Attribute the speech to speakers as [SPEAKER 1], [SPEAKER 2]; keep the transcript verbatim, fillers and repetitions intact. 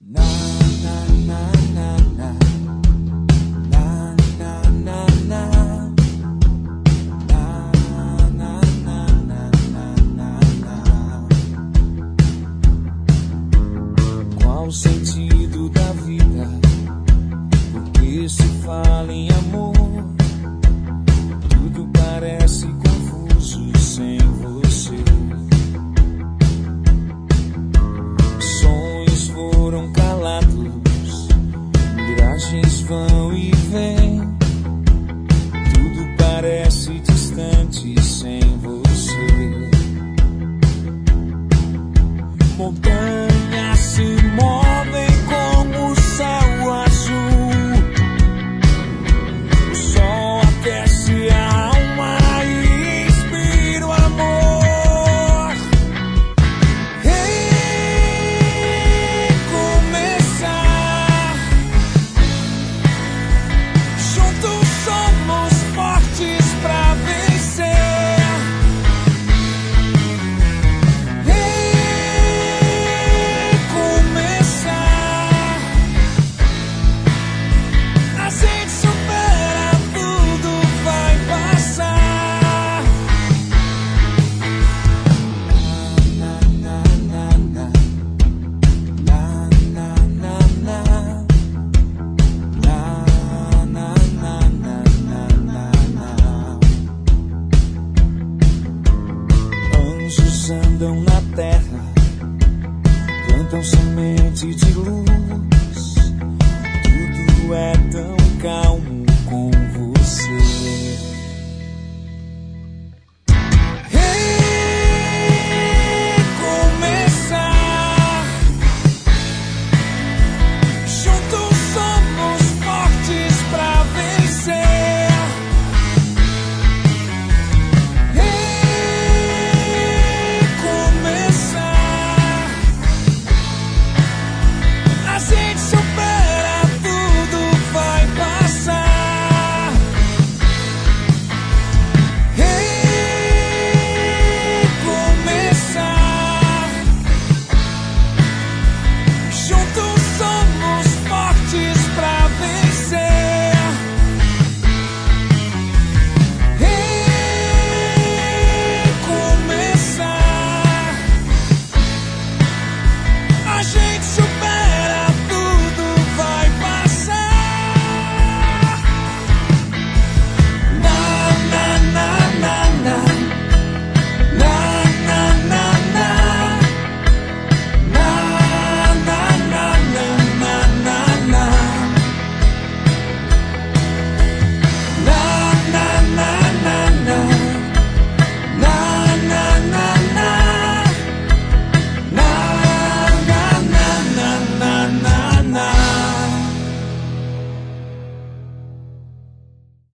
[SPEAKER 1] Qual o sentido da vida? Porque se fala em amor, tudo parece confuso sem você. Sonhos foram calados, miragens vão e vêm, tudo parece distante sem você. Montanhas se movem como o céu azul, o sol aquece a alma e inspira o amor. Recomeçar, juntos somos fortes pra vencer. Andam na terra, plantam semente de luz, tudo é tão calmo como